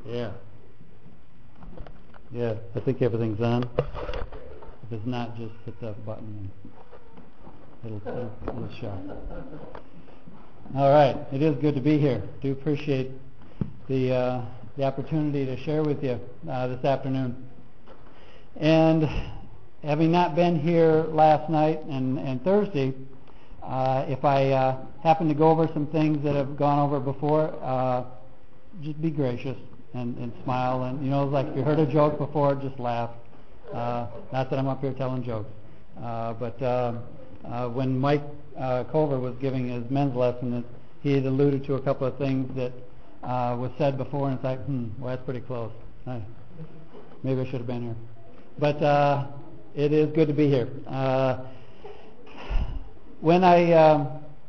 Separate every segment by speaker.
Speaker 1: Yeah. Yeah, I think everything's on. If it's not, just hit that button and it'll show. All right, it is good to be here. Do appreciate the opportunity to share with you this afternoon. And having not been here last night and Thursday, if I happen to go over some things that I've gone over before, just be gracious and smile. And, you know, like if you heard a joke before, just laugh. Not that I'm up here telling jokes. But when Mike Culver was giving his men's lesson, he had alluded to a couple of things that was said before, and it's like, well, that's pretty close. Maybe I should have been here. But it is good to be here. When I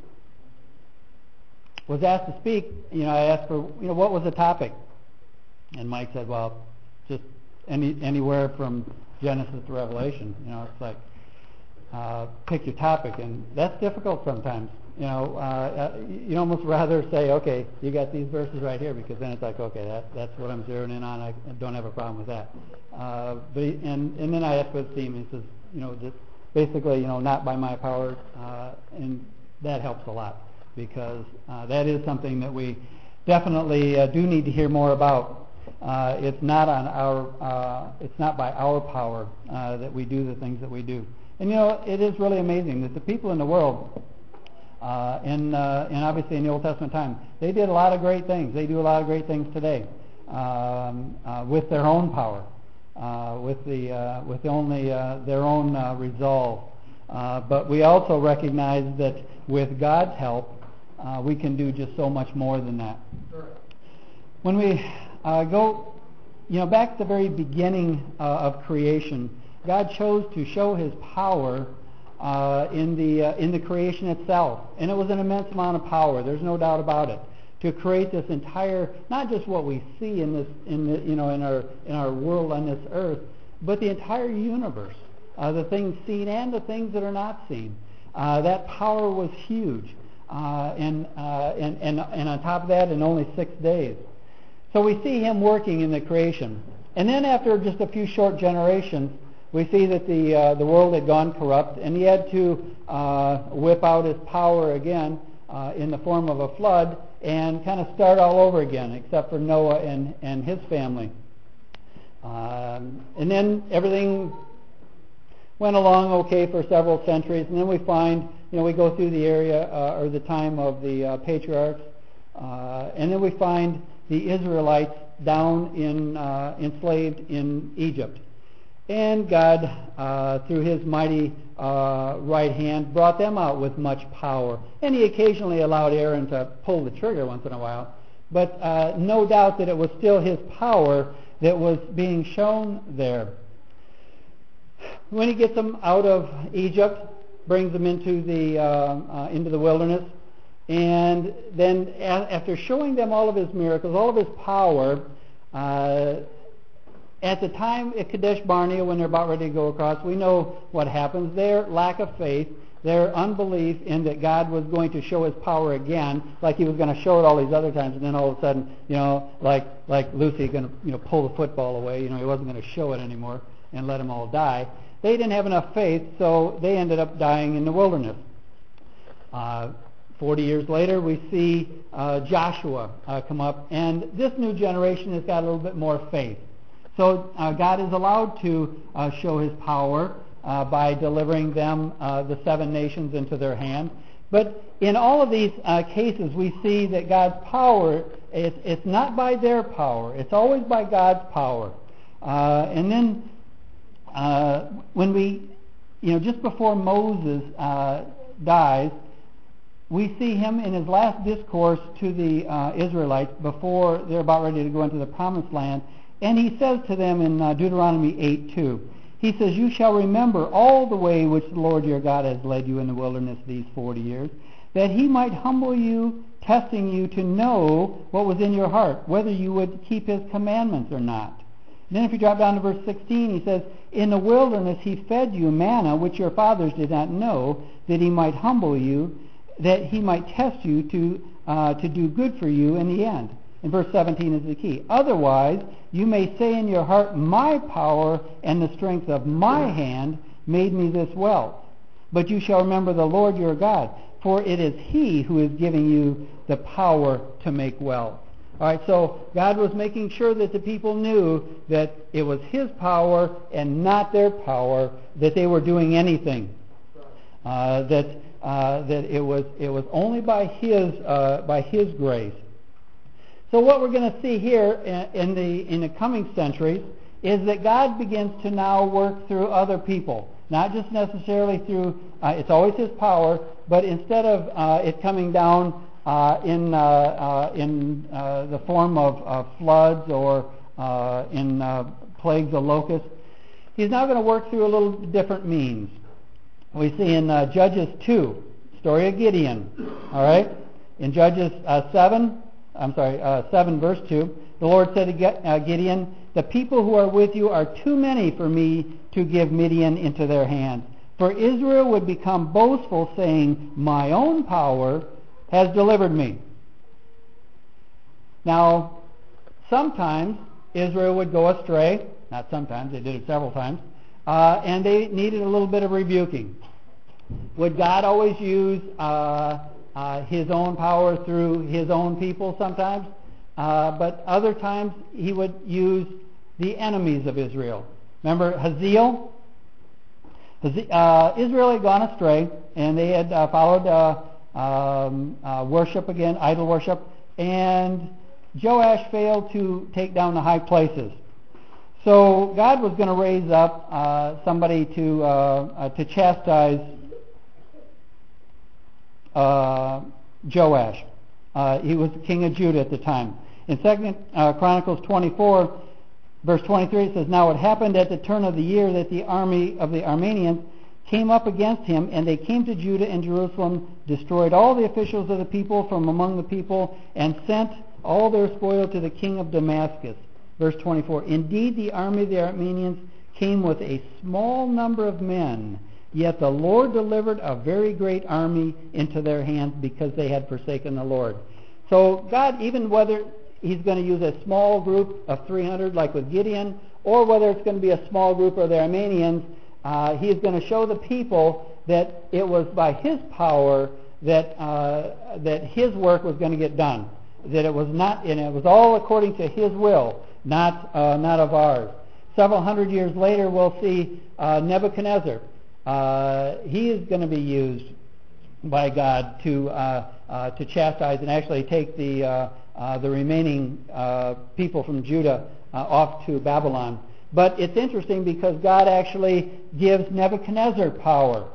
Speaker 1: was asked to speak, I asked for, what was the topic? And Mike said, well, just anywhere from Genesis to Revelation. It's like, pick your topic, and that's difficult sometimes. You almost rather say, okay, you got these verses right here, because then it's like, okay, that's what I'm zeroing in on. I don't have a problem with that. And then I asked for the theme. He says, just basically, not by my power, and that helps a lot, because that is something that we definitely do need to hear more about. It's not by our power that we do the things that we do. And it is really amazing that the people in the world, and obviously in the Old Testament time, they did a lot of great things. They do a lot of great things today with their own power, with only their own resolve. But we also recognize that with God's help, we can do just so much more than that. When we go, back to the very beginning of creation, God chose to show His power in the creation itself, and it was an immense amount of power. There's no doubt about it. To create this entire, not just what we see in our world on this earth, but the entire universe, the things seen and the things that are not seen. That power was huge, and on top of that, in only 6 days. So we see Him working in the creation, and then after just a few short generations, we see that the world had gone corrupt, and He had to whip out His power again in the form of a flood and kind of start all over again, except for Noah and his family. And then everything went along okay for several centuries, and then we find, we go through the area or the time of the patriarchs, and then we find the Israelites down enslaved in Egypt. And God, through His mighty right hand, brought them out with much power. And He occasionally allowed Aaron to pull the trigger once in a while. But no doubt that it was still His power that was being shown there. When He gets them out of Egypt, brings them into the wilderness, and then after showing them all of His miracles, all of His power, at the time at Kadesh Barnea, when they're about ready to go across, we know what happens. Their lack of faith, their unbelief in that God was going to show His power again, like He was going to show it all these other times, and then all of a sudden, like Lucy going to pull the football away. He wasn't going to show it anymore and let them all die. They didn't have enough faith, so they ended up dying in the wilderness. 40 years later, we see Joshua come up, and this new generation has got a little bit more faith. So God is allowed to show His power by delivering them, the 7 nations, into their hand. But in all of these cases, we see that God's power, it's not by their power. It's always by God's power. And then when we, just before Moses dies, we see him in his last discourse to the Israelites before they're about ready to go into the Promised Land. And he says to them in Deuteronomy 8:2, he says, "You shall remember all the way which the Lord your God has led you in the wilderness these 40 years, that He might humble you, testing you to know what was in your heart, whether you would keep His commandments or not." And then if you drop down to verse 16, he says, "In the wilderness He fed you manna, which your fathers did not know, that He might humble you, that He might test you to do good for you in the end." And verse 17 is the key. Otherwise, you may say in your heart, my power and the strength of my hand made me this wealth. But you shall remember the Lord your God, for it is he who is giving you the power to make wealth. All right, so God was making sure that the people knew that it was his power and not their power that they were doing anything. That it was only by his grace. So what we're going to see here in the coming centuries is that God begins to now work through other people, not just necessarily through. It's always his power, but instead of it coming down in the form of floods or in plagues of locusts, he's now going to work through a little different means. We see in Judges 2, story of Gideon. All right, in Judges 7 verse 2, the Lord said to Gideon, the people who are with you are too many for me to give Midian into their hands. For Israel would become boastful, saying, my own power has delivered me. Now, sometimes Israel would go astray. Not sometimes, they did it several times. And they needed a little bit of rebuking. Would God always use his own power through his own people sometimes? But other times he would use the enemies of Israel. Remember Hazael? Israel had gone astray, and they had followed worship again, idol worship, and Joash failed to take down the high places. So God was going to raise up somebody to chastise Joash. He was king of Judah at the time. In 2 Chronicles 24, verse 23, it says, now it happened at the turn of the year that the army of the Arameans came up against him, and they came to Judah and Jerusalem, destroyed all the officials of the people from among the people, and sent all their spoil to the king of Damascus. Verse 24, indeed the army of the Arameans came with a small number of men, yet the Lord delivered a very great army into their hands because they had forsaken the Lord. So God, even whether he's going to use a small group of 300 like with Gideon, or whether it's going to be a small group of the Arameans, he is going to show the people that it was by his power that his work was going to get done. That it was not, and it was all according to his will, not of ours. Several hundred years later, we'll see Nebuchadnezzar. He is going to be used by God to chastise and actually take the remaining people from Judah off to Babylon. But it's interesting because God actually gives Nebuchadnezzar power.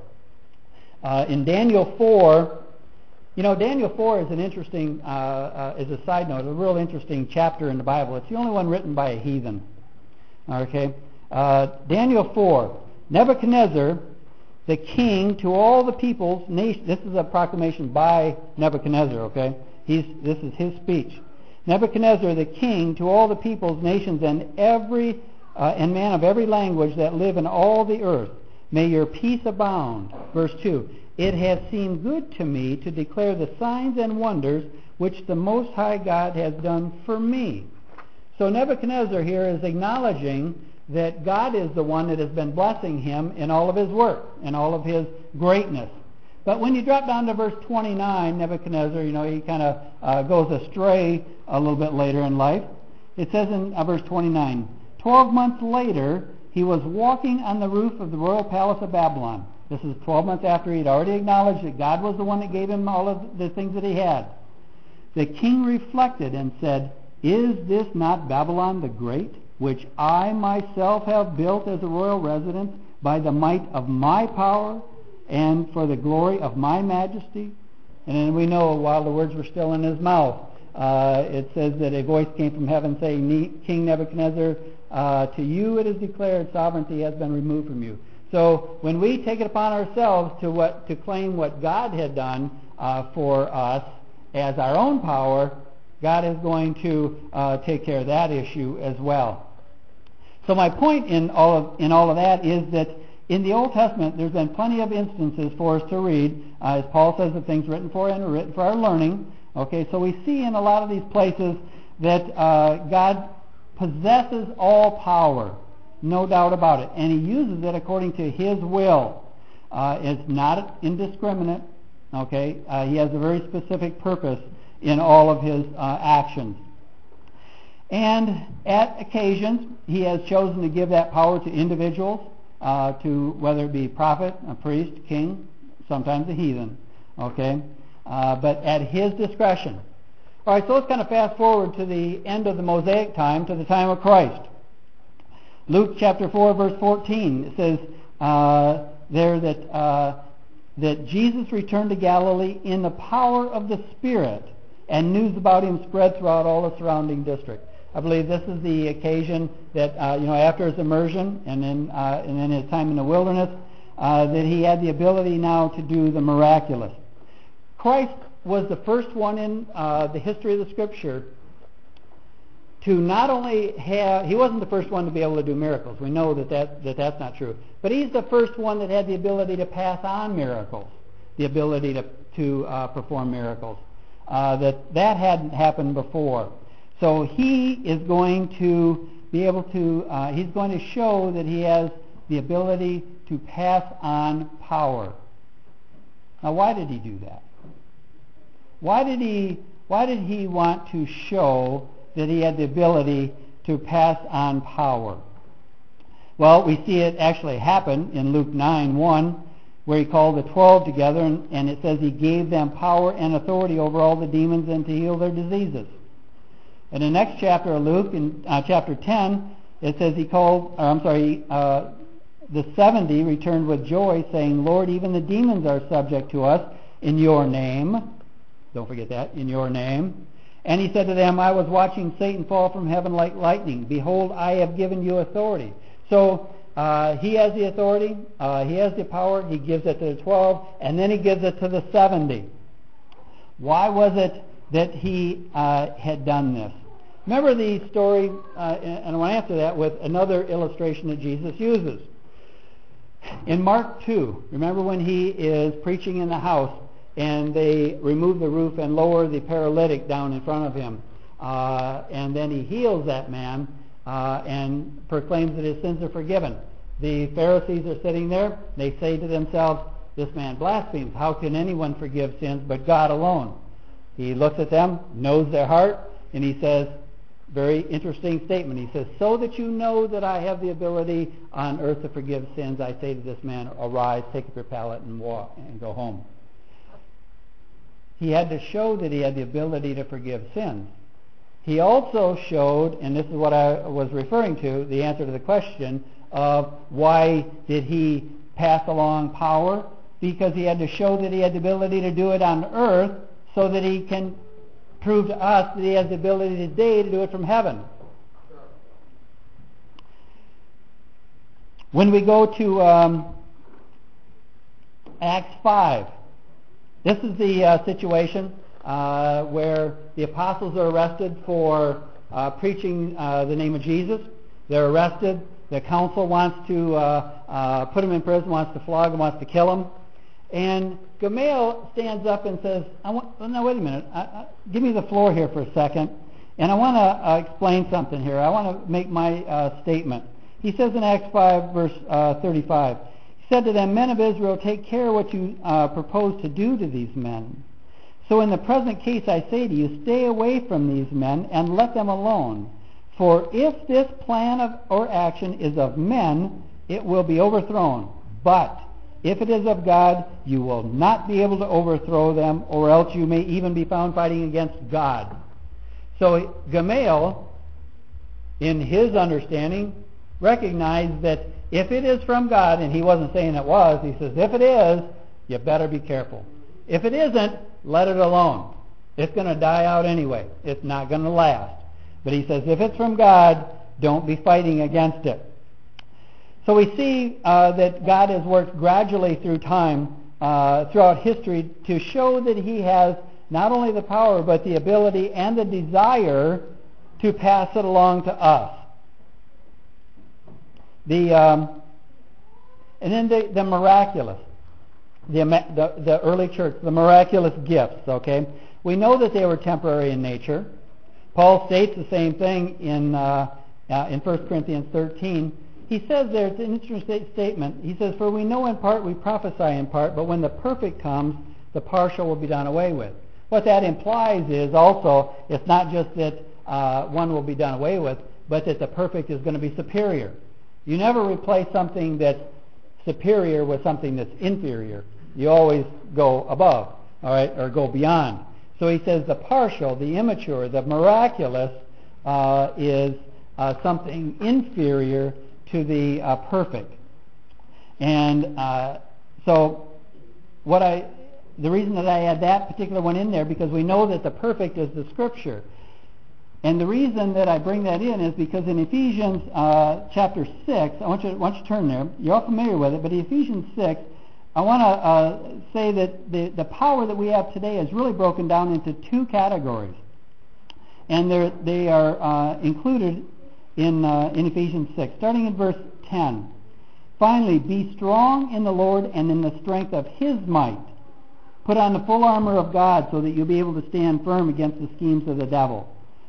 Speaker 1: In Daniel 4, Daniel 4 is an interesting, is a side note, a real interesting chapter in the Bible. It's the only one written by a heathen. Okay, Daniel 4, Nebuchadnezzar, the king, to all the peoples, nation. This is a proclamation by Nebuchadnezzar. Okay, this is his speech. Nebuchadnezzar, the king, to all the peoples, nations, and and man of every language that live in all the earth, may your peace abound. Verse 2. It has seemed good to me to declare the signs and wonders which the Most High God has done for me. So Nebuchadnezzar here is acknowledging that God is the one that has been blessing him in all of his work, in all of his greatness. But when you drop down to verse 29, Nebuchadnezzar, he kind of goes astray a little bit later in life. It says in verse 29, 12 months later, he was walking on the roof of the royal palace of Babylon. This is 12 months after he'd already acknowledged that God was the one that gave him all of the things that he had. The king reflected and said, is this not Babylon the Great, which I myself have built as a royal residence by the might of my power and for the glory of my majesty? And then we know while the words were still in his mouth, it says that a voice came from heaven saying, King Nebuchadnezzar, to you it is declared sovereignty has been removed from you. So when we take it upon ourselves to claim what God had done for us as our own power, God is going to take care of that issue as well. So my point in all of that is that in the Old Testament, there's been plenty of instances for us to read, as Paul says, the things written for and are written for our learning. Okay, so we see in a lot of these places that God possesses all power, no doubt about it, and he uses it according to his will. It's not indiscriminate, okay? He has a very specific purpose in all of his actions. And at occasions, he has chosen to give that power to individuals, to whether it be prophet, a priest, king, sometimes a heathen, okay? But at his discretion. All right, so let's kind of fast forward to the end of the Mosaic time, to the time of Christ. Luke chapter 4, verse 14, it says there that Jesus returned to Galilee in the power of the Spirit, and news about him spread throughout all the surrounding district. I believe this is the occasion that, after his immersion and then his time in the wilderness, that he had the ability now to do the miraculous. Christ was the first one in the history of the Scripture to not only have, he wasn't the first one to be able to do miracles. We know that's not true. But he's the first one that had the ability to pass on miracles, the ability to perform miracles. That hadn't happened before. So he is going to be able to, he's going to show that he has the ability to pass on power. Now, why did he do that? Why did he want to show that he had the ability to pass on power? Well, we see it actually happen in Luke 9:1, where he called the 12 together, and it says he gave them power and authority over all the demons and to heal their diseases. In the next chapter of Luke, in chapter 10, it says the 70 returned with joy, saying, Lord, even the demons are subject to us in your name. Don't forget that, in your name. And he said to them, I was watching Satan fall from heaven like lightning. Behold, I have given you authority. So he has the authority, he has the power, he gives it to the 12, and then he gives it to the 70. Why was it that he had done this? Remember the story, and I want to answer that with another illustration that Jesus uses. In Mark 2, remember when he is preaching in the house, and they remove the roof and lower the paralytic down in front of him. And then he heals that man and proclaims that his sins are forgiven. The Pharisees are sitting there. They say to themselves, this man blasphemes. How can anyone forgive sins but God alone? He looks at them, knows their heart, and he says, very interesting statement. He says, so that you know that I have the ability on earth to forgive sins, I say to this man, arise, take up your pallet and walk and go home. He had to show that he had the ability to forgive sins. He also showed, and this is what I was referring to, the answer to the question of why did he pass along power? Because he had to show that he had the ability to do it on earth so that he can prove to us that he has the ability today to do it from heaven. When we go to Acts 5, this is the situation where the apostles are arrested for preaching the name of Jesus. They're arrested. The council wants to put them in prison, wants to flog them, wants to kill them. And Gamaliel stands up and says, now wait a minute, give me the floor here for a second, and I want to explain something here. I want to make my statement. He says in Acts 5, verse 35, he said to them, men of Israel, take care what you propose to do to these men. So in the present case I say to you, stay away from these men and let them alone. For if this plan or action is of men, it will be overthrown. But if it is of God, you will not be able to overthrow them, or else you may even be found fighting against God. So Gamaliel, in his understanding, recognized that if it is from God, and he wasn't saying it was, he says, if it is, you better be careful. If it isn't, let it alone. It's going to die out anyway. It's not going to last. But he says, if it's from God, don't be fighting against it. So we see that God has worked gradually through time, throughout history, to show that he has not only the power, but the ability and the desire to pass it along to us. And then the miraculous, the early church, the miraculous gifts, okay? We know that they were temporary in nature. Paul states the same thing in 1 Corinthians 13. He says there, it's an interesting statement. He says, "For we know in part, we prophesy in part, but when the perfect comes, the partial will be done away with." What that implies is also, it's not just that one will be done away with, but that the perfect is going to be superior. You never replace something that's superior with something that's inferior. You always go above, all right, or go beyond. So he says the partial, the immature, the miraculous is something inferior to the perfect. And so the reason that I add that particular one in there, because we know that the perfect is the Scripture. And the reason that I bring that in is because in Ephesians chapter 6, I want you to turn there. You're all familiar with it, but in Ephesians 6, I want to say that the power that we have today is really broken down into two categories. And they are included in Ephesians 6, starting in verse 10. "Finally, be strong in the Lord and in the strength of His might. Put on the full armor of God so that you'll be able to stand firm against the schemes of the devil.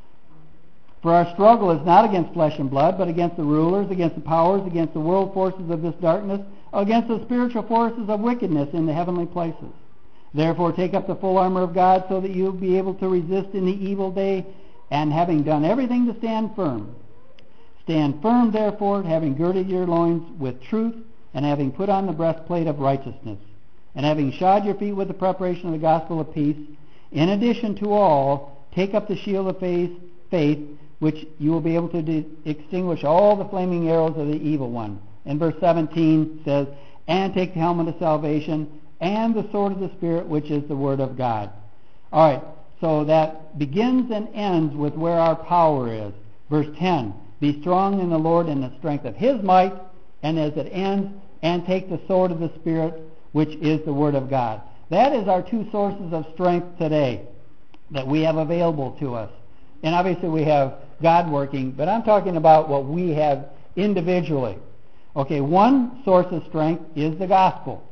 Speaker 1: For our struggle is not against flesh and blood, but against the rulers, against the powers, against the world forces of this darkness, against the spiritual forces of wickedness in the heavenly places. Therefore take up the full armor of God so that you'll be able to resist in the evil day, and having done everything to stand firm. Stand firm, therefore, having girded your loins with truth, and having put on the breastplate of righteousness, and having shod your feet with the preparation of the gospel of peace. In addition to all, take up the shield of faith, which you will be able to extinguish all the flaming arrows of the evil one." And verse 17 says, "And take the helmet of salvation and the sword of the Spirit, which is the word of God." All right, so that begins and ends with where our power is. Verse 10, "Be strong in the Lord and the strength of His might," and as it ends, "And take the sword of the Spirit, which is the word of God." That is our two sources of strength today that we have available to us. And obviously we have God working, but I'm talking about what we have individually. Okay, one source of strength is the gospel.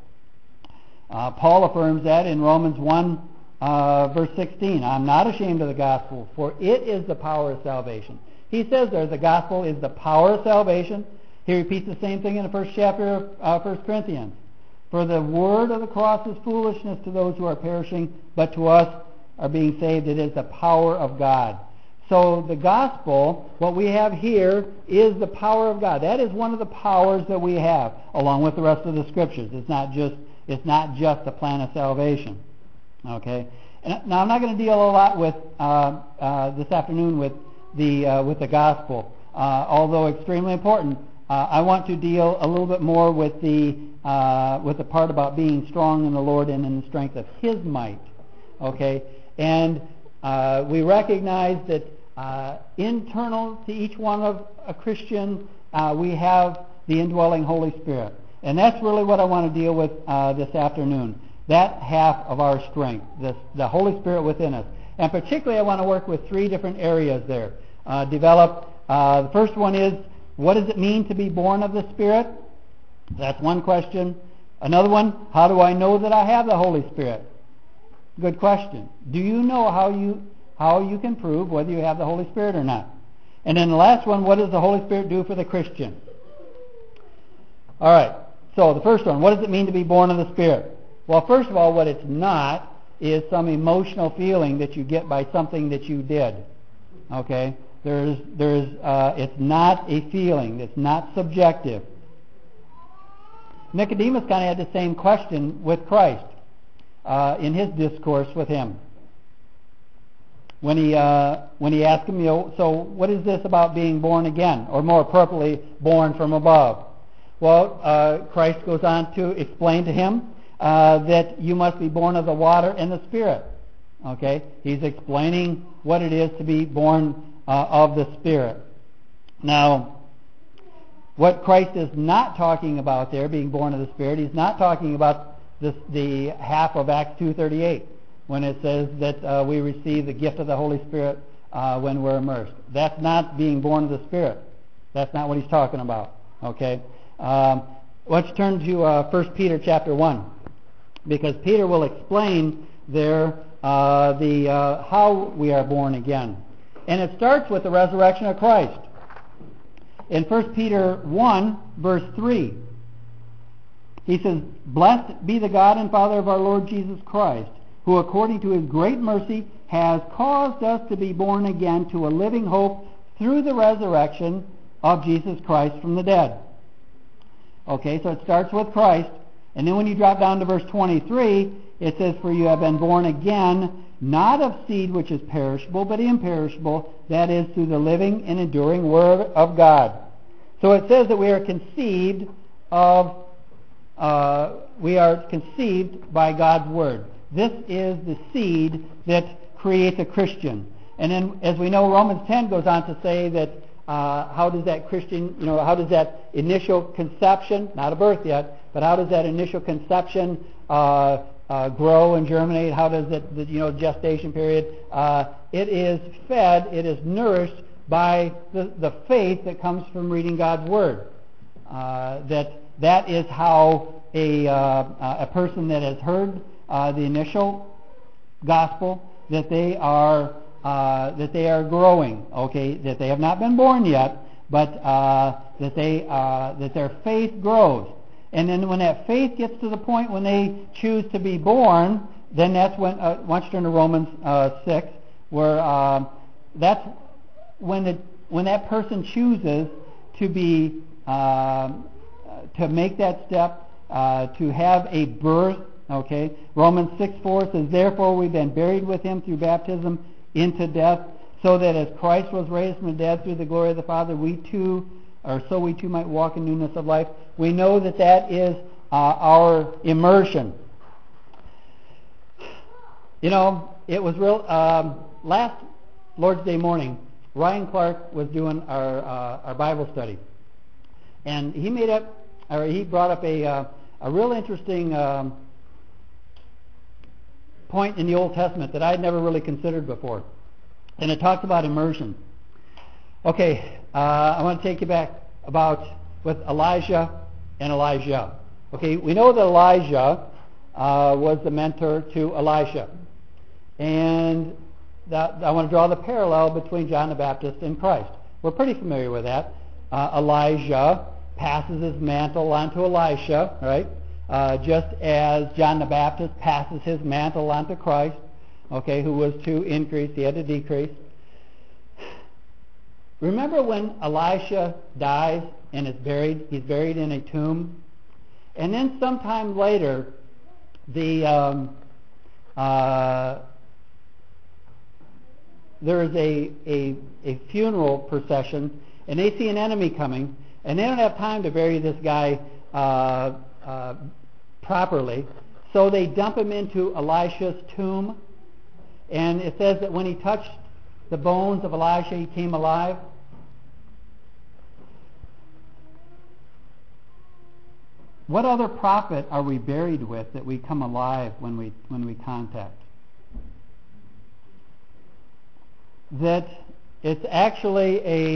Speaker 1: Paul affirms that in Romans 1, verse 16. "I'm not ashamed of the gospel, for it is the power of salvation." He says there the gospel is the power of salvation. He repeats the same thing in the first chapter of 1 Corinthians. "For the word of the cross is foolishness to those who are perishing, but to us are being saved, it is the power of God." So the gospel, what we have here, is the power of God. That is one of the powers that we have, along with the rest of the Scriptures. It's not just the plan of salvation. Okay. And now I'm not going to deal a lot with this afternoon with the gospel, although extremely important. I want to deal a little bit more with the part about being strong in the Lord and in the strength of His might. Okay, and we recognize that internal to each one of a Christian, we have the indwelling Holy Spirit, and that's really what I want to deal with this afternoon. That half of our strength, the Holy Spirit within us, and particularly I want to work with three different areas there. The first one is, what does it mean to be born of the Spirit? That's one question. Another one, how do I know that I have the Holy Spirit? Good question. Do you know how you can prove whether you have the Holy Spirit or not? And then the last one, what does the Holy Spirit do for the Christian? All right. So the first one, what does it mean to be born of the Spirit? Well, first of all, what it's not is some emotional feeling that you get by something that you did. Okay? It's not a feeling. It's not subjective. Nicodemus kind of had the same question with Christ in his discourse with him. When he asked him, so what is this about being born again, or more appropriately, born from above? Well, Christ goes on to explain to him that you must be born of the water and the Spirit. Okay, he's explaining what it is to be born of the Spirit. Now, what Christ is not talking about there, being born of the Spirit, he's not talking about the half of Acts 2:38 when it says that we receive the gift of the Holy Spirit when we're immersed. That's not being born of the Spirit. That's not what he's talking about. Okay, let's turn to 1 Peter chapter 1, because Peter will explain there how we are born again. And it starts with the resurrection of Christ. In 1 Peter 1, verse 3, he says, "Blessed be the God and Father of our Lord Jesus Christ, who according to his great mercy has caused us to be born again to a living hope through the resurrection of Jesus Christ from the dead." Okay, so it starts with Christ. And then when you drop down to verse 23, it says, "For you have been born again, not of seed which is perishable, but imperishable, that is, through the living and enduring Word of God." So it says that we are conceived by God's Word. This is the seed that creates a Christian. And then, as we know, Romans 10 goes on to say that how does that Christian, how does that initial conception, not a birth yet, but how does that initial conception grow and germinate? How does it, gestation period? It is fed, it is nourished by the faith that comes from reading God's Word. That is how a person that has heard the initial gospel, that they are growing. Okay, that they have not been born yet, but that their faith grows. And then when that faith gets to the point when they choose to be born, then that's when, once you turn to Romans 6, where that's when that person chooses to be to make that step, to have a birth. Okay, Romans 6:4 says, "Therefore we've been buried with him through baptism into death, so that as Christ was raised from the dead through the glory of the Father, we too might walk in newness of life." We know that is our immersion. It was real. Last Lord's Day morning, Ryan Clark was doing our Bible study, and he brought up a real interesting point in the Old Testament that I had never really considered before, and it talks about immersion. Okay, I want to take you back with Elijah and Elijah. Okay, we know that Elijah was the mentor to Elisha, and I want to draw the parallel between John the Baptist and Christ. We're pretty familiar with that. Elijah passes his mantle on to Elisha, right? Just as John the Baptist passes his mantle on to Christ, okay, who was to increase, he had to decrease. Remember when Elisha dies and is buried? He's buried in a tomb. And then sometime later, there is a funeral procession, and they see an enemy coming, and they don't have time to bury this guy properly, so they dump him into Elisha's tomb, and it says that when he touched the bones of Elisha, he came alive. What other prophet are we buried with that we come alive when we contact? That it's actually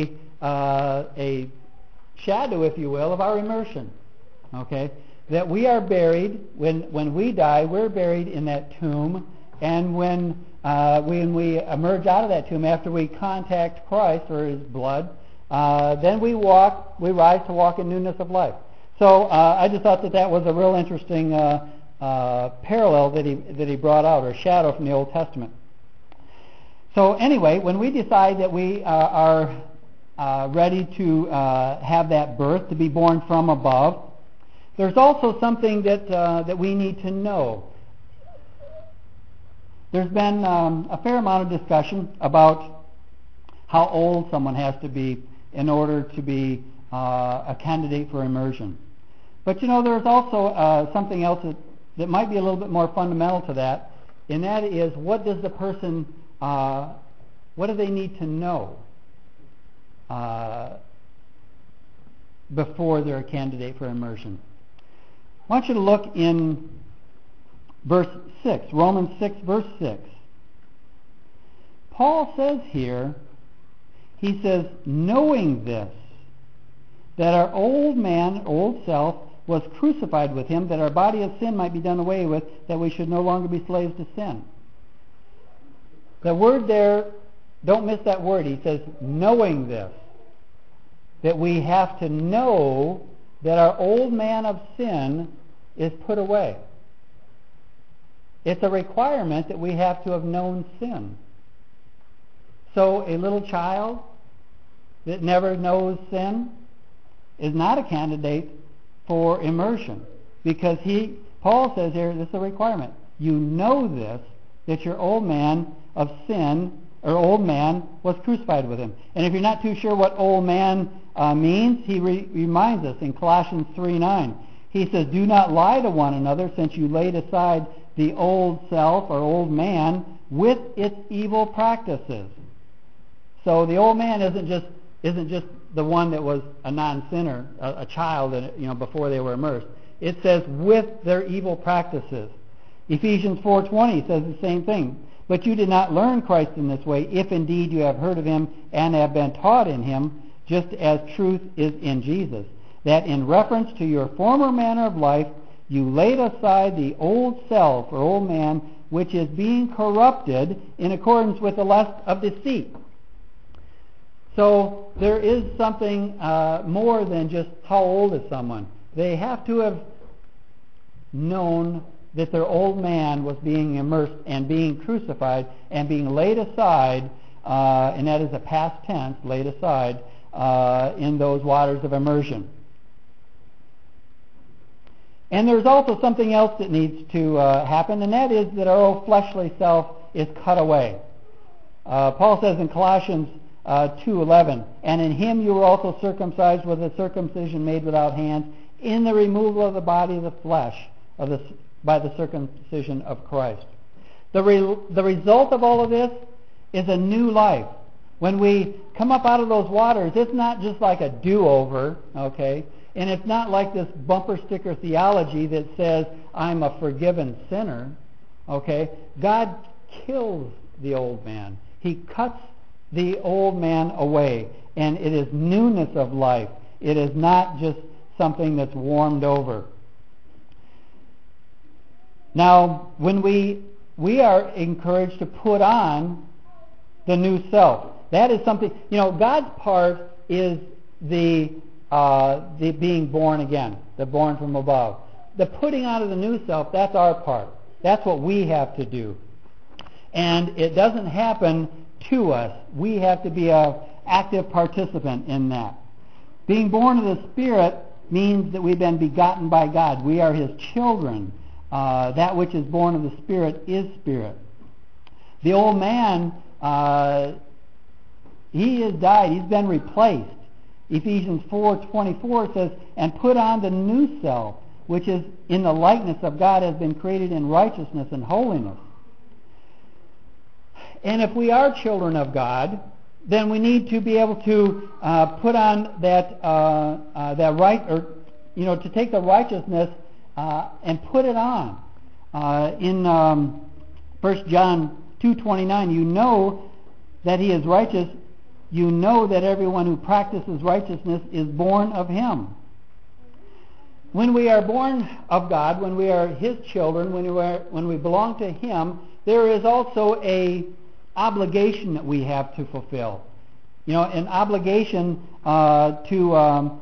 Speaker 1: a shadow, if you will, of our immersion. Okay, that we are buried when we die. We're buried in that tomb, and when we emerge out of that tomb after we contact Christ or His blood, then we rise to walk in newness of life. So I just thought that was a real interesting parallel that he brought out, or shadow from the Old Testament. So anyway, when we decide that we are ready to have that birth, to be born from above, there's also something that we need to know. There's been a fair amount of discussion about how old someone has to be in order to be a candidate for immersion. But there's also something else that might be a little bit more fundamental to that, and that is, what does the person, what do they need to know before they're a candidate for immersion? I want you to look in verse 6, Romans 6, verse 6. Paul says here, he says, knowing this, that our old man, old self, was crucified with him, that our body of sin might be done away with, that we should no longer be slaves to sin. The word there don't miss that word. He says, knowing this, that we have to know that our old man of sin is put away. It's a requirement that we have to have known sin. So a little child that never knows sin is not a candidate for immersion, because Paul says here, this is a requirement. You know this, that your old man of sin, or old man, was crucified with him. And if you're not too sure what old man means, he reminds us in Colossians 3:9. He says, do not lie to one another, since you laid aside the old self or old man with its evil practices. So the old man isn't just the one that was a non-sinner, a child, before they were immersed. It says with their evil practices. Ephesians 4:20 says the same thing. But you did not learn Christ in this way, if indeed you have heard of him and have been taught in him, just as truth is in Jesus, that in reference to your former manner of life, you laid aside the old self or old man, which is being corrupted in accordance with the lust of deceit. So there is something more than just how old is someone. They have to have known that their old man was being immersed and being crucified and being laid aside, and that is a past tense, laid aside in those waters of immersion. And there's also something else that needs to happen, and that is that our old fleshly self is cut away. Paul says in Colossians 2:11, and in him you were also circumcised with a circumcision made without hands, in the removal of the body of the flesh by the circumcision of Christ. The result of all of this is a new life. When we come up out of those waters, it's not just like a do-over, okay? And it's not like this bumper sticker theology that says, I'm a forgiven sinner, okay? God kills the old man. He cuts the old man away, and it is newness of life. It is not just something that's warmed over. Now, when we are encouraged to put on the new self. That is something, God's part is the being born again, the born from above. The putting on of the new self, that's our part. That's what we have to do. And it doesn't happen to us. We have to be an active participant in that. Being born of the Spirit means that we've been begotten by God. We are His children. That which is born of the Spirit is Spirit. The old man, he has died. He's been replaced. Ephesians 4:24 says, and put on the new self, which is in the likeness of God, has been created in righteousness and holiness. And if we are children of God, then we need to be able to put on that right, or to take the righteousness and put it on. In 1 John 2:29, you know that he is righteous. You know that everyone who practices righteousness is born of him. When we are born of God, when we are his children, when we belong to him, there is also a obligation that we have to fulfill. An obligation to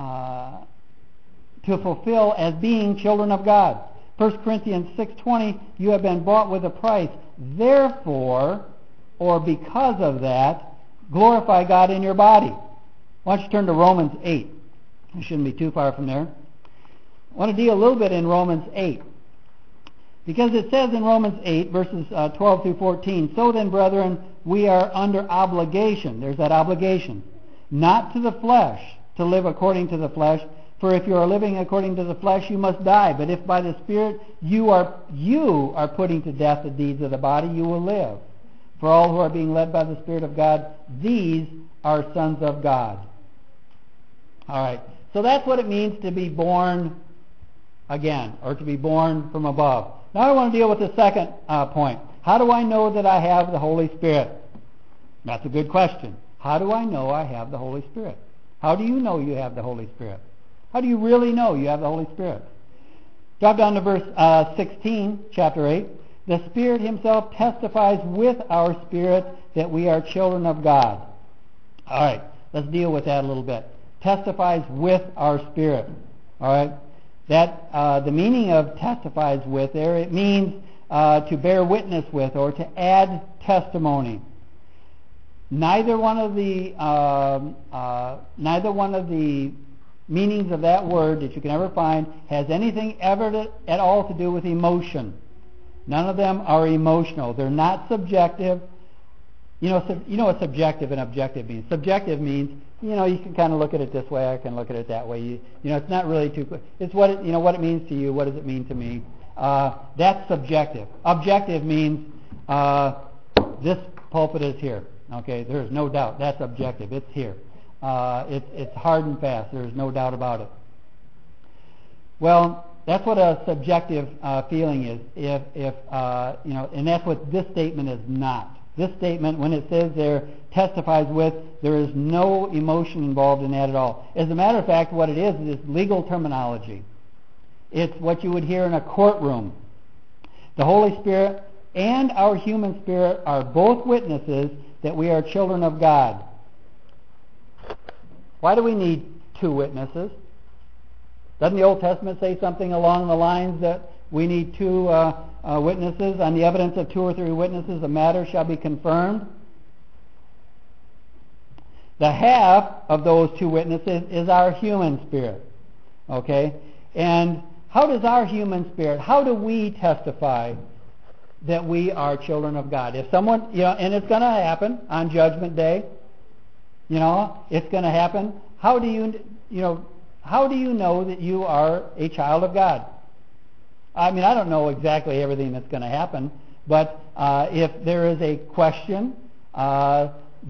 Speaker 1: fulfill as being children of God. 1 Corinthians 6:20, you have been bought with a price. Therefore, or because of that, glorify God in your body. Why don't you turn to Romans 8? We shouldn't be too far from there. I want to deal a little bit in Romans 8. Because it says in Romans 8, verses 12 through 14, so then, brethren, we are under obligation. There's that obligation. Not to the flesh, to live according to the flesh. For if you are living according to the flesh, you must die. But if by the Spirit you are putting to death the deeds of the body, you will live. For all who are being led by the Spirit of God, these are sons of God. All right. So that's what it means to be born again, or to be born from above. Now I want to deal with the second point. How do I know that I have the Holy Spirit? That's a good question. How do I know I have the Holy Spirit? How do you know you have the Holy Spirit? How do you really know you have the Holy Spirit? Drop down to verse 16, chapter 8. The Spirit himself testifies with our spirit that we are children of God. All right, let's deal with that a little bit. Testifies with our spirit. All right, that the meaning of testifies with there, it means to bear witness with or to add testimony. Neither one of the meanings of that word that you can ever find has anything ever at all to do with emotion. None of them are emotional. They're not subjective. You know what subjective and objective means. Subjective means, you can kind of look at it this way, I can look at it that way. It's not really too. It's what it means to you. What does it mean to me? That's subjective. Objective means this pulpit is here. Okay, there's no doubt. That's objective. It's here. It's hard and fast. There's no doubt about it. Well, that's what a subjective feeling is. And that's what this statement is not. This statement, when it says there, testifies with, there is no emotion involved in that at all. As a matter of fact, what it is legal terminology. It's what you would hear in a courtroom. The Holy Spirit and our human spirit are both witnesses that we are children of God. Why do we need two witnesses? Doesn't the Old Testament say something along the lines that we need two witnesses? On the evidence of two or three witnesses, a matter shall be confirmed. The half of those two witnesses is our human spirit. Okay? And how does our human spirit, how do we testify that we are children of God? If someone, and it's going to happen on Judgment Day, it's going to happen. How do you know that you are a child of God? I mean, I don't know exactly everything that's going to happen, but if there is a question that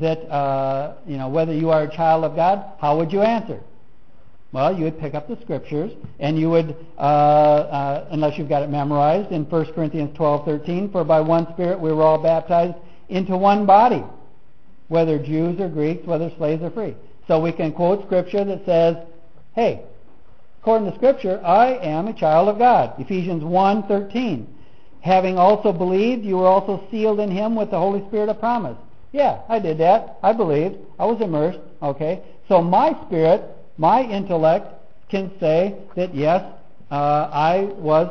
Speaker 1: whether you are a child of God, how would you answer? Well, you would pick up the scriptures, and you would, unless you've got it memorized, in 1 Corinthians 12:13, for by one Spirit we were all baptized into one body, whether Jews or Greeks, whether slaves or free. So we can quote scripture that says, hey, according to scripture, I am a child of God. Ephesians 1:13. Having also believed, you were also sealed in him with the Holy Spirit of promise. Yeah, I did that. I believed. I was immersed. Okay. So my spirit, my intellect can say that yes, I was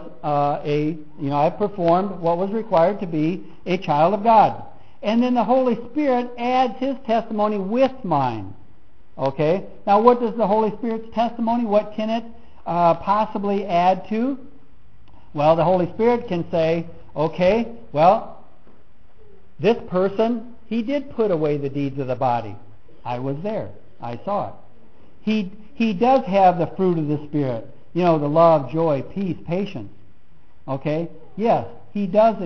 Speaker 1: I performed what was required to be a child of God. And then the Holy Spirit adds his testimony with mine. Okay? Now what does the Holy Spirit's testimony, what can it possibly add to? Well, the Holy Spirit can say, okay, well, this person, he did put away the deeds of the body. I was there. I saw it. He does have the fruit of the Spirit. The love, joy, peace, patience. Okay? Yes, he does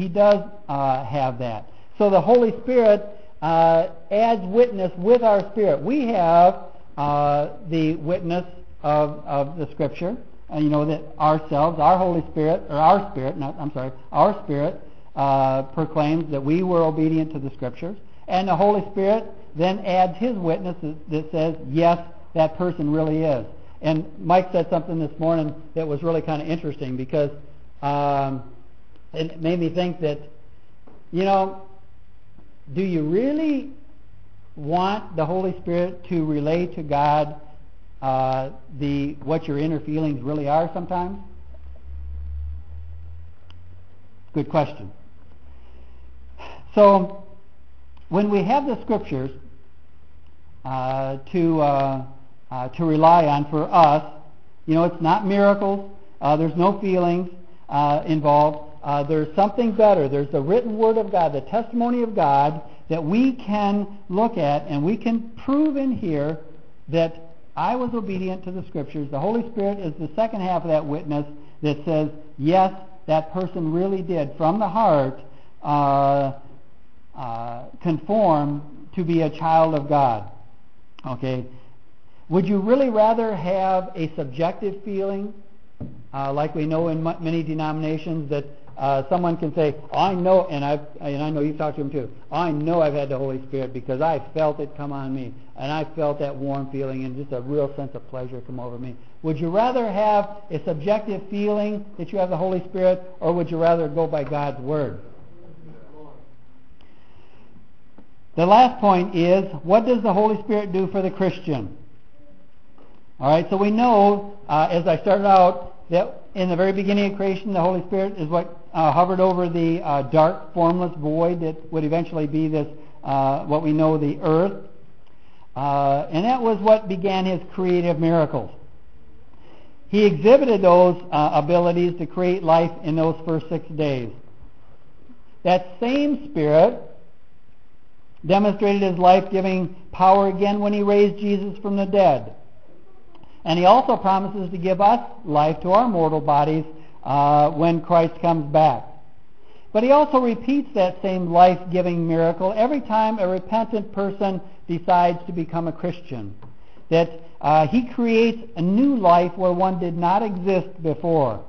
Speaker 1: have that. So the Holy Spirit adds witness with our spirit. We have the witness of the Scripture. That ourselves, our Holy Spirit, or our spirit, our spirit proclaims that we were obedient to the Scriptures. And the Holy Spirit then adds his witness that says, yes, that person really is. And Mike said something this morning that was really kind of interesting because it made me think that, do you really want the Holy Spirit to relay to God what your inner feelings really are sometimes? Good question. So when we have the Scriptures to rely on for us, it's not miracles. There's no feelings involved. There's something better. There's the written Word of God, the testimony of God that we can look at and we can prove in here that I was obedient to the Scriptures. The Holy Spirit is the second half of that witness that says, yes, that person really did, from the heart, conform to be a child of God. Okay? Would you really rather have a subjective feeling, like we know in many denominations, that someone can say, I know, and I know you've talked to him too, I know I've had the Holy Spirit because I felt it come on me, and I felt that warm feeling and just a real sense of pleasure come over me. Would you rather have a subjective feeling that you have the Holy Spirit, or would you rather go by God's Word? The last point is, what does the Holy Spirit do for the Christian? All right, so we know, as I started out, that in the very beginning of creation, the Holy Spirit is what hovered over the dark, formless void that would eventually be this, what we know, the earth. And that was what began his creative miracles. He exhibited those abilities to create life in those first 6 days. That same Spirit demonstrated his life-giving power again when he raised Jesus from the dead. And he also promises to give us life to our mortal bodies when Christ comes back. But he also repeats that same life-giving miracle every time a repentant person decides to become a Christian. That he creates a new life where one did not exist before.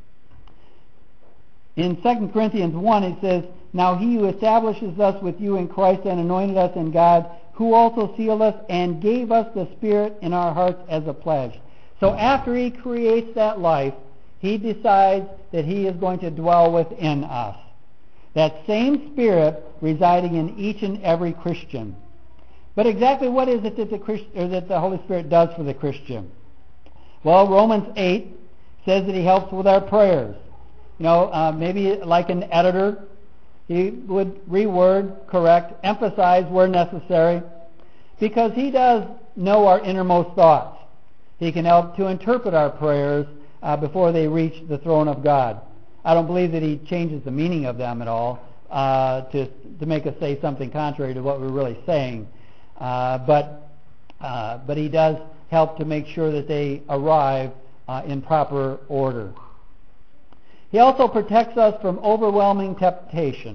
Speaker 1: In 2 Corinthians 1 it says, "Now he who establishes us with you in Christ and anointed us in God, who also sealed us and gave us the Spirit in our hearts as a pledge." So after he creates that life, he decides that he is going to dwell within us. That same Spirit residing in each and every Christian. But exactly what is it that the Holy Spirit does for the Christian? Well, Romans 8 says that he helps with our prayers. Maybe like an editor, he would reword, correct, emphasize where necessary, because he does know our innermost thoughts. He can help to interpret our prayers before they reach the throne of God. I don't believe that he changes the meaning of them at all to make us say something contrary to what we're really saying. But he does help to make sure that they arrive in proper order. He also protects us from overwhelming temptation.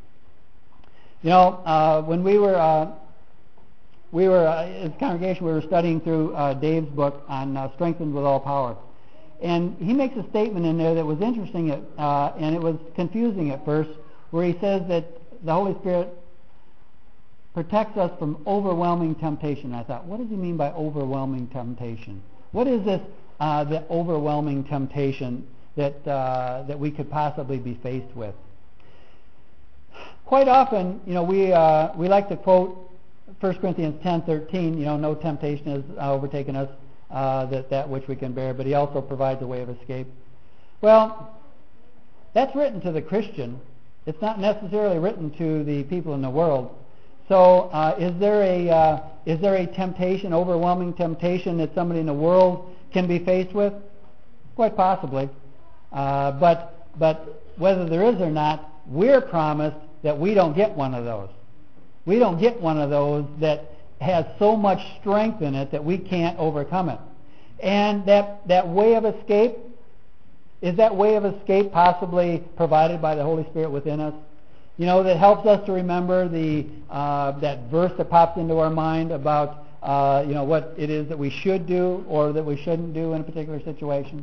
Speaker 1: When we were as a congregation, we were studying through Dave's book on Strengthened with All Power. And he makes a statement in there that was interesting, and it was confusing at first, where he says that the Holy Spirit protects us from overwhelming temptation. I thought, what does he mean by overwhelming temptation? What is this, the overwhelming temptation that we could possibly be faced with? Quite often, we like to quote 1 Corinthians 10:13. No temptation has overtaken us that which we can bear, but he also provides a way of escape. Well, that's written to the Christian. It's not necessarily written to the people in the world. So, is there a temptation, overwhelming temptation that somebody in the world can be faced with? Quite possibly. But whether there is or not, we're promised that we don't get one of those. We don't get one of those that has so much strength in it that we can't overcome it. And that way of escape, is that way of escape possibly provided by the Holy Spirit within us? That helps us to remember that verse that pops into our mind about what it is that we should do or that we shouldn't do in a particular situation.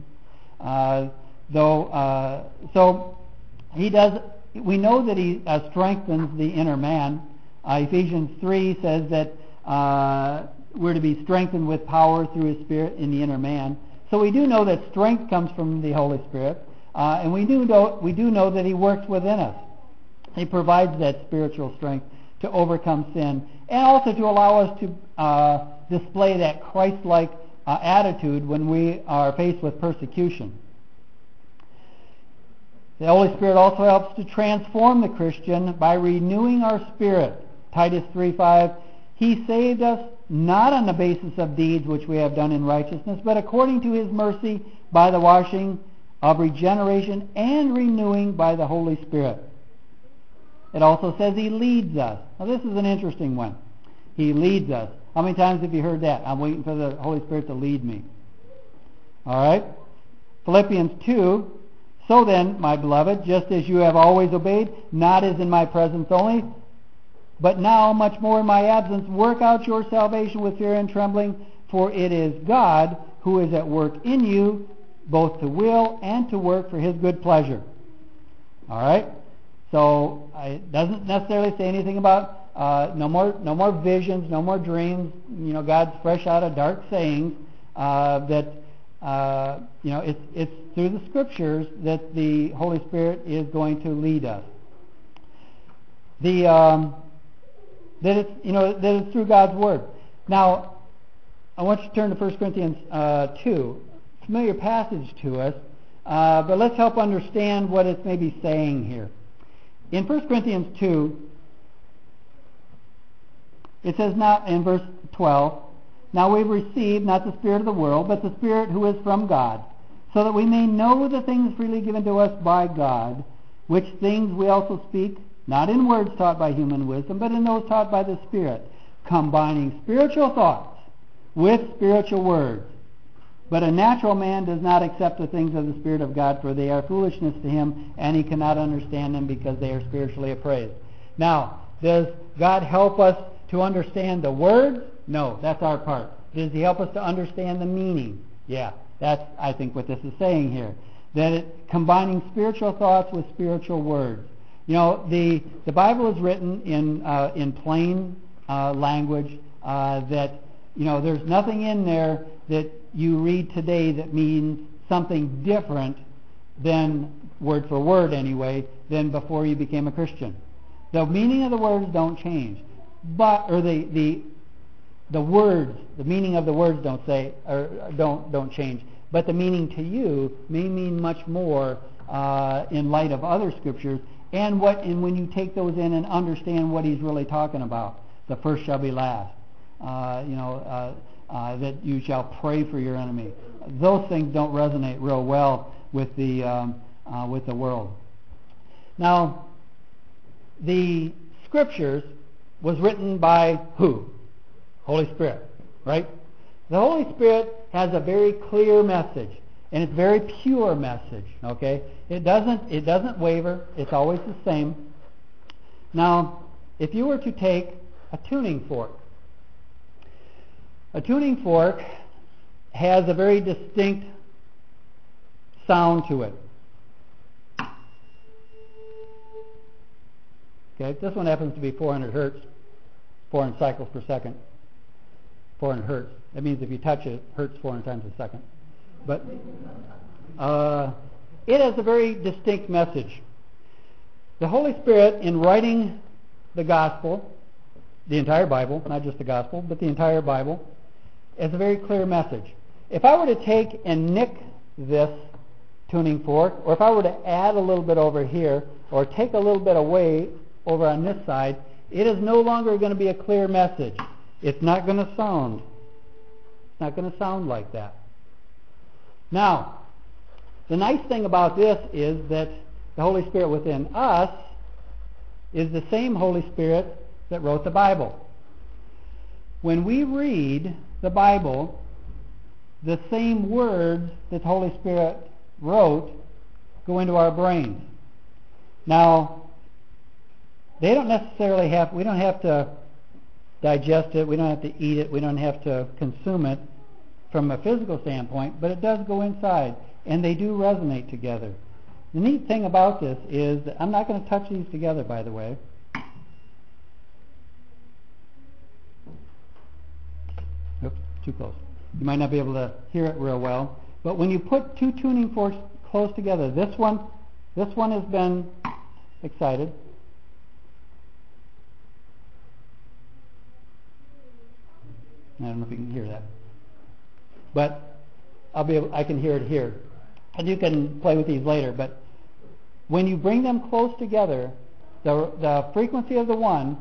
Speaker 1: So he does. We know that he strengthens the inner man. Ephesians 3 says that we're to be strengthened with power through his Spirit in the inner man. So we do know that strength comes from the Holy Spirit, and we do know that he works within us. He provides that spiritual strength to overcome sin and also to allow us to display that Christ-like attitude when we are faced with persecution. The Holy Spirit also helps to transform the Christian by renewing our spirit. Titus 3:5, he saved us not on the basis of deeds which we have done in righteousness, but according to his mercy by the washing of regeneration and renewing by the Holy Spirit. It also says he leads us. Now this is an interesting one. He leads us. How many times have you heard that? I'm waiting for the Holy Spirit to lead me. All right. Philippians 2, so then, my beloved, just as you have always obeyed, not as in my presence only, but now much more in my absence, work out your salvation with fear and trembling, for it is God who is at work in you, both to will and to work for his good pleasure. All right. So it doesn't necessarily say anything about no more visions, no more dreams. God's fresh out of dark sayings. It's through the Scriptures that the Holy Spirit is going to lead us. that it's, that it's through God's Word. Now, I want you to turn to 1 Corinthians 2, familiar passage to us, but let's help understand what it's maybe saying here. In 1 Corinthians 2, it says now in verse 12, "Now we've received not the spirit of the world, but the Spirit who is from God, so that we may know the things freely given to us by God, which things we also speak, not in words taught by human wisdom, but in those taught by the Spirit, combining spiritual thoughts with spiritual words. But a natural man does not accept the things of the Spirit of God, for they are foolishness to him, and he cannot understand them because they are spiritually appraised." Now, does God help us to understand the words? No, that's our part. Does he help us to understand the meaning? Yeah, that's, I think, what this is saying here. That it combining spiritual thoughts with spiritual words. The Bible is written in plain language, that there's nothing in there that you read today that means something different than, word for word anyway, than before you became a Christian. The meaning of the words don't change, but the words, the meaning of the words don't change, but the meaning to you may mean much more in light of other scriptures, and when you take those in and understand what he's really talking about. The first shall be last. That you shall pray for your enemy. Those things don't resonate real well with the world. Now, the scriptures was written by who? Holy Spirit, right? The Holy Spirit has a very clear message, and it's a very pure message. Okay, it doesn't waver. It's always the same. Now, if you were to take a tuning fork. A tuning fork has a very distinct sound to it. Okay, this one happens to be 400 hertz, 400 cycles per second. 400 hertz. That means if you touch it, it hertz 400 times a second. But it has a very distinct message. The Holy Spirit, in writing the gospel, the entire Bible, not just the gospel, but the entire Bible, has a very clear message. If I were to take and nick this tuning fork, or if I were to add a little bit over here, or take a little bit away over on this side, it is no longer going to be a clear message. It's not going to sound. It's not going to sound like that. Now, the nice thing about this is that the Holy Spirit within us is the same Holy Spirit that wrote the Bible. When we read the Bible, the same words that the Holy Spirit wrote go into our brains. Now, they don't necessarily we don't have to digest it, we don't have to eat it, we don't have to consume it from a physical standpoint, but it does go inside, and they do resonate together. The neat thing about this is that I'm not going to touch these together, by the way. Oops, too close. You might not be able to hear it real well, but when you put two tuning forks close together, this one has been excited. I don't know if you can hear that, but I can hear it here, and you can play with these later. But when you bring them close together, the frequency of the one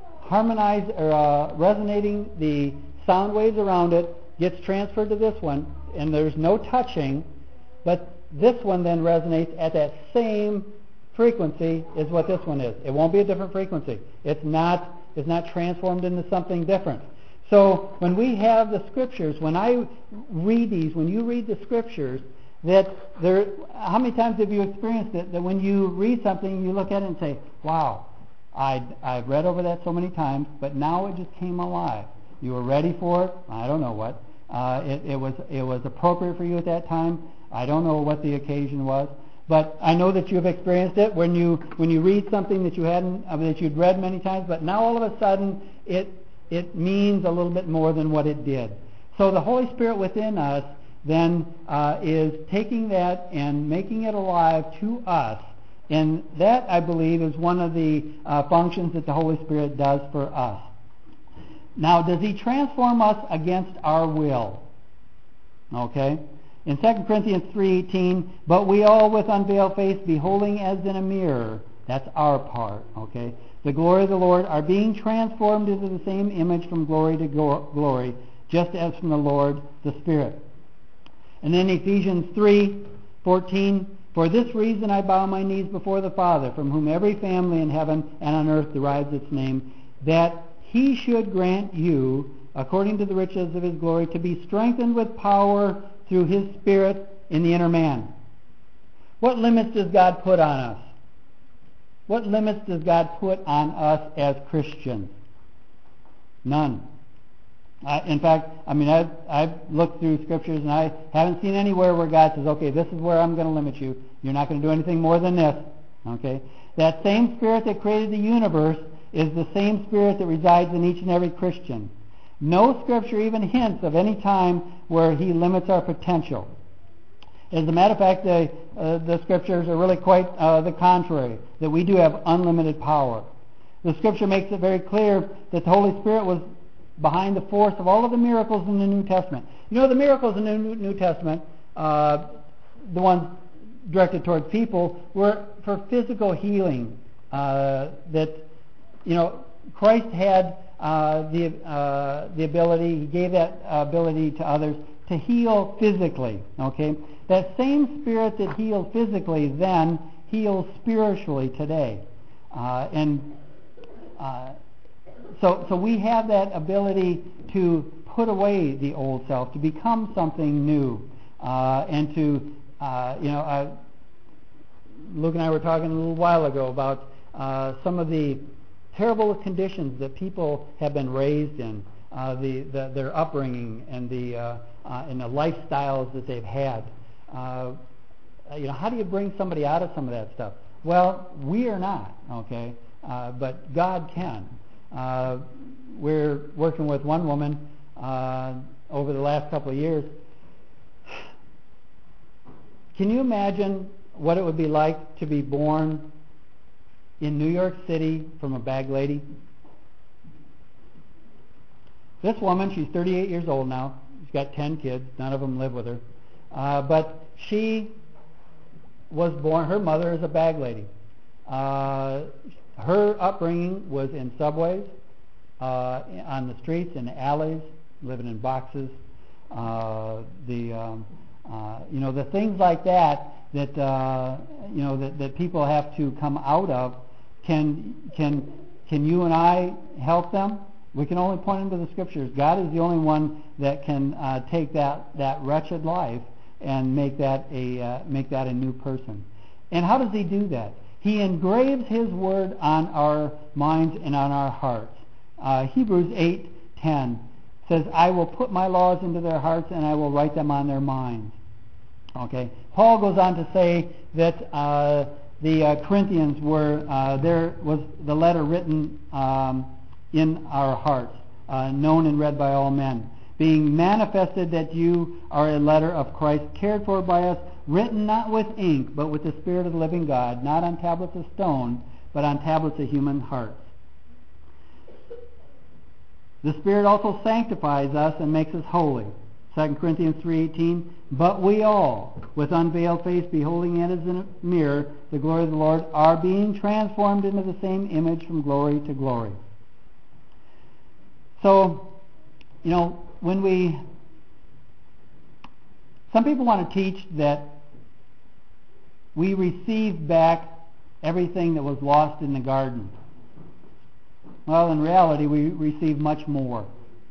Speaker 1: resonating the sound waves around it gets transferred to this one, and there's no touching, but this one then resonates at that same frequency as what this one is. It won't be a different frequency. It's not transformed into something different. So when we have the scriptures, when I read these, when you read the scriptures, how many times have you experienced it that when you read something, you look at it and say, wow, I've read over that so many times, but now it just came alive. You were ready for it. I don't know what. It was appropriate for you at that time. I don't know what the occasion was, but I know that you've experienced it when you read something that you'd read many times, but now all of a sudden it means a little bit more than what it did. So the Holy Spirit within us then is taking that and making it alive to us And that, I believe, is one of the functions that the Holy Spirit does for us. Now, does He transform us against our will? Okay? In 2 Corinthians 3:18, but we all with unveiled face, beholding as in a mirror, that's our part, okay? The glory of the Lord are being transformed into the same image from glory to glory, just as from the Lord, the Spirit. And then Ephesians 3:14, for this reason I bow my knees before the Father, from whom every family in heaven and on earth derives its name, that He should grant you, according to the riches of His glory, to be strengthened with power through His Spirit in the inner man. What limits does God put on us? What limits does God put on us as Christians? None. In fact, I've looked through Scriptures and I haven't seen anywhere where God says, okay, this is where I'm going to limit you. You're not going to do anything more than this. Okay? That same Spirit that created the universe is the same Spirit that resides in each and every Christian. No Scripture even hints of any time where He limits our potential. As a matter of fact, the Scriptures are really quite the contrary, that we do have unlimited power. The Scripture makes it very clear that the Holy Spirit was behind the force of all of the miracles in the New Testament. You know, the miracles in the New Testament, the ones directed toward people, were for physical healing. That, you know, Christ had the ability, He gave that ability to others to heal physically, okay? That same Spirit that healed physically then heals spiritually today. So we have that ability to put away the old self, to become something new, and to, Luke and I were talking a little while ago about some of the terrible conditions that people have been raised in, their upbringing and the lifestyles that they've had. How do you bring somebody out of some of that stuff? Well, we are not, okay, but God can. We're working with one woman over the last couple of years. Can you imagine what it would be like to be born in New York City from a bag lady? This woman, she's 38 years old now. She's got 10 kids. None of them live with her. But she was born, her mother is a bag lady. Her upbringing was in subways, on the streets, in the alleys, living in boxes. The things like that that people have to come out of. Can you and I help them? We can only point them to the Scriptures. God is the only one that can take that wretched life and make that a new person. And how does He do that? He engraves His Word on our minds and on our hearts. Hebrews 8:10 says, I will put my laws into their hearts and I will write them on their minds. Okay. Paul goes on to say that the Corinthians there was the letter written in our hearts, known and read by all men, being manifested that you are a letter of Christ, cared for by us, written not with ink, but with the Spirit of the living God, not on tablets of stone, but on tablets of human hearts. The Spirit also sanctifies us and makes us holy. 2 Corinthians 3:18, but we all, with unveiled face, beholding as in a mirror the glory of the Lord, are being transformed into the same image from glory to glory. So, some people want to teach that we receive back everything that was lost in the garden. Well, in reality, we receive much more.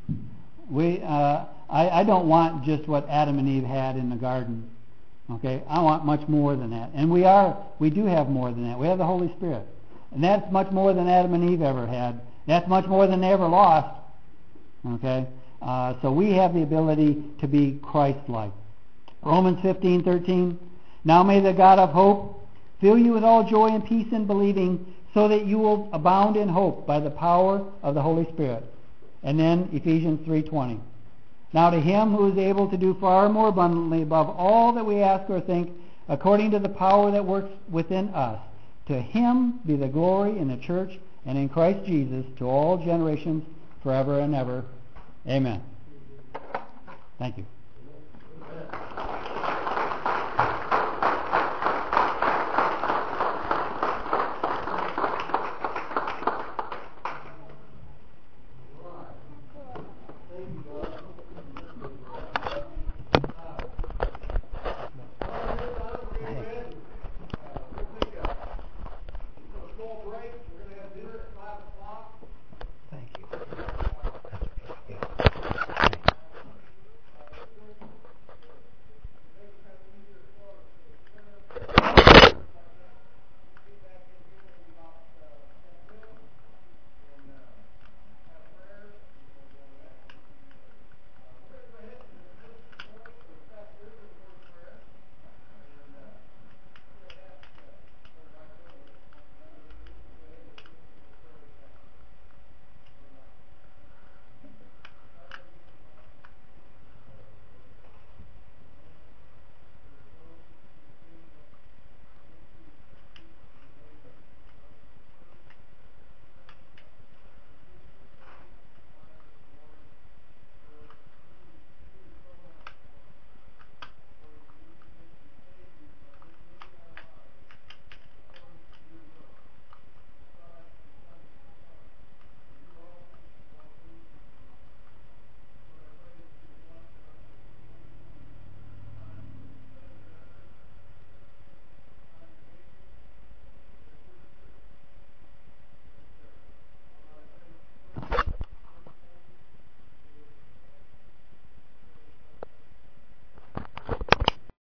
Speaker 1: I don't want just what Adam and Eve had in the garden. Okay, I want much more than that. And we do have more than that. We have the Holy Spirit. And that's much more than Adam and Eve ever had. That's much more than they ever lost. Okay? So we have the ability to be Christ-like. Romans 15:13, now may the God of hope fill you with all joy and peace in believing, so that you will abound in hope by the power of the Holy Spirit. And then Ephesians 3:20. Now to Him who is able to do far more abundantly above all that we ask or think, according to the power that works within us, To him be the glory in the church and in Christ Jesus to all generations forever and ever. Amen. Thank you.